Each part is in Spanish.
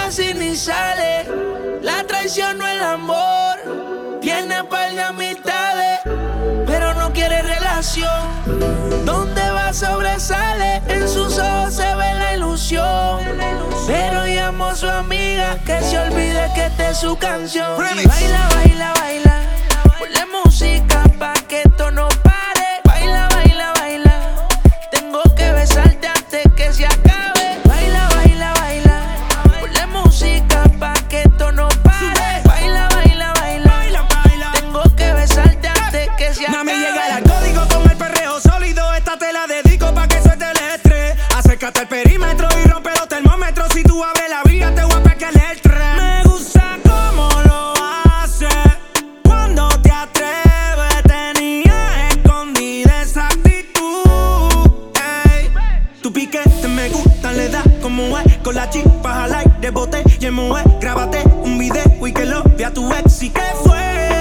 casi ni sale. La traición no es el amor. Tiene par de amistades, pero no quiere relación. Donde va sobresale, en sus ojos se ve la ilusión. Pero llamó a su amiga que se olvide que esta es su canción. Y baila, baila, baila, ponle música pa' que esto no pare. Baila, baila, baila, tengo que besarte antes que se acabe. Baila, baila, baila, ponle música pa' que esto no pare. Baila, baila, baila, tengo que besarte antes que se acabe. Mami, llega el código con el perreo sólido. Esta te la dedico pa' que suelte el estrés. Acércate al perímetro y rompe los termómetros. Si tú abres la vía te voy a pegar el tren. Me gusta cómo lo haces, cuando te atreves. Tenía escondida esa actitud, ey. Tu piquete me gusta, le da como es. Con la chispa al aire, bote y emoe. Grábate un video y que lo vea tu ex. ¿Y qué fue?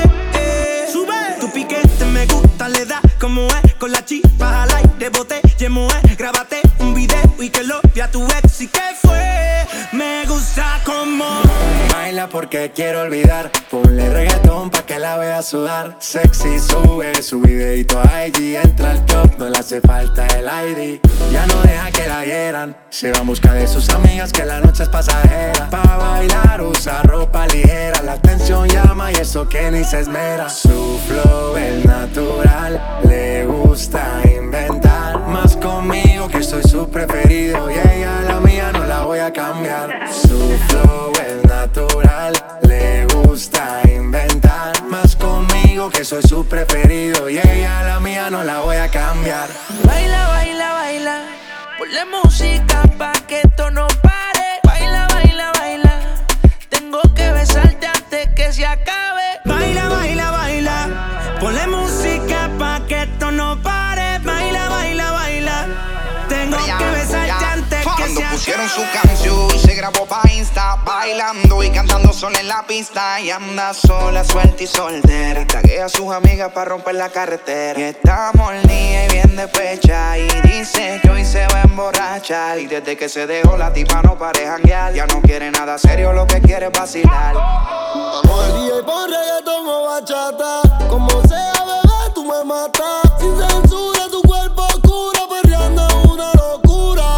Sube. Tu piquete me gusta, le da como es. Con la chispa al aire, bote y emoe. Grábate un video y que lo vea tu ex. ¿Y qué fue? Me gusta como baila porque quiero olvidar. Ponle reggaetón pa' que la vea sudar. Sexy, sube su videito a IG. Entra al club, no le hace falta el ID. Ya no deja que la hieran. Se va en busca de sus amigas que la noche es pasajera. Pa' bailar usa ropa ligera. La atención llama y eso que ni se esmera. Su flow es natural, le gusta inventar. Más conmigo que soy su preferido. Y ella la mía no la voy a cambiar. Su flow es natural, le gusta inventar. Más conmigo que soy su preferido. Y ella la mía no la voy a cambiar. Baila, baila, baila, ponle música pa' que esto no pare. Baila, baila, baila, tengo que besarte antes que se acabe. baila, baila, baila. Ponle música pa' que esto no pare. Baila, baila, baila. Tengo que besarte antes que Cuando se pusieron acabe. su canción, se grabó pa' Insta, bailando y cantando sola en la pista. Y anda sola, suelta y soltera. Y taguea a sus amigas pa' romper la carretera. Y está molida y bien despecha. Y dice que hoy se va a emborrachar. Y desde que se dejó la tipa no pare janguear. Ya no quiere nada serio, lo que quiere es vacilar. Vamos al día y pon reggaetón o bachata. Como sea, bebé, tú me matas. Sin censura, tu cuerpo cura. Perreando una locura.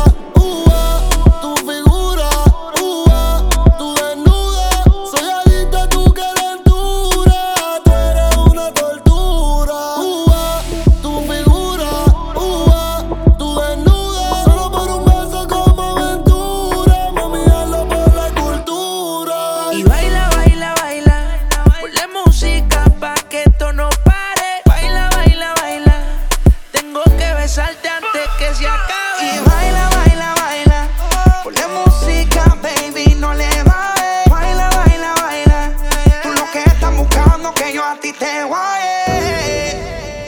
Tu figura. Tu desnuda. Soy adicta a tu calentura. Tú eres una tortura. Tu figura. Tu desnuda. Solo por un beso como aventura. Mami, hazlo por la cultura. Y baila, baila, baila, ponle música pa' que esto no pare. Baila, baila, baila, tengo que besarte antes que se acabe. Y baila, baila, baila. Ponle música, baby, no le bajes. Baila, baila, baila. Tú lo que estás buscando que yo a ti te guaye.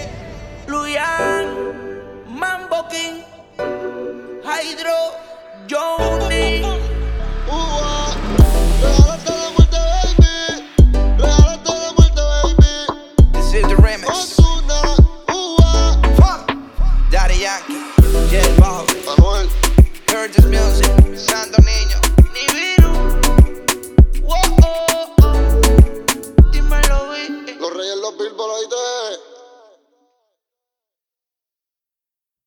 Luyan, Mambo King, Hydro, Johnny. Regálate de muerte, baby. Regálate de muerte, baby. This is the remix. Ozuna, Fuck. Daddy Yankee, J Balvin.